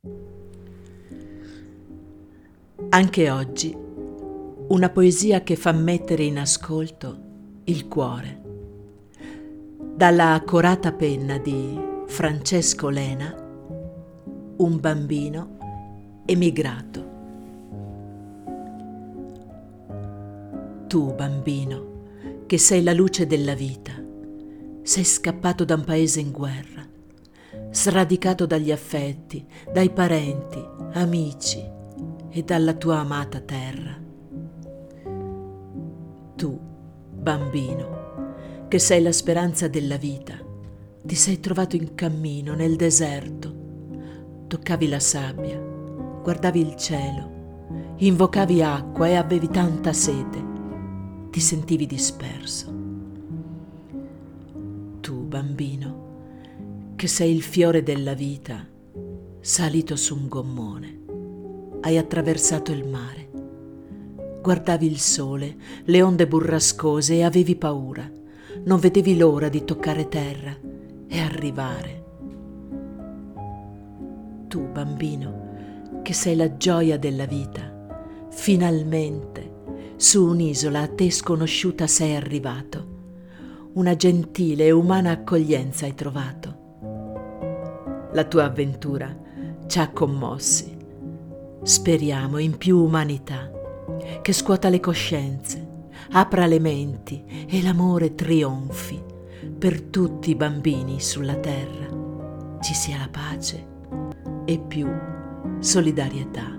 Anche oggi una poesia che fa mettere in ascolto il cuore. Dalla accorata penna di Francesco Lena, un bambino emigrato. Tu, bambino, che sei la luce della vita, sei scappato da un paese in guerra, sradicato dagli affetti, dai parenti, amici e dalla tua amata terra. Tu, bambino, che sei la speranza della vita, ti sei trovato in cammino nel deserto, toccavi la sabbia, guardavi il cielo, invocavi acqua e avevi tanta sete, ti sentivi disperso. Tu, bambino, che sei il fiore della vita, salito su un gommone, hai attraversato il mare, guardavi il sole, le onde burrascose e avevi paura, non vedevi l'ora di toccare terra e arrivare. Tu, bambino, che sei la gioia della vita, finalmente su un'isola a te sconosciuta sei arrivato, una gentile e umana accoglienza hai trovato. La tua avventura ci ha commossi. Speriamo in più umanità, che scuota le coscienze, apra le menti e l'amore trionfi per tutti i bambini sulla terra. Ci sia la pace e più solidarietà.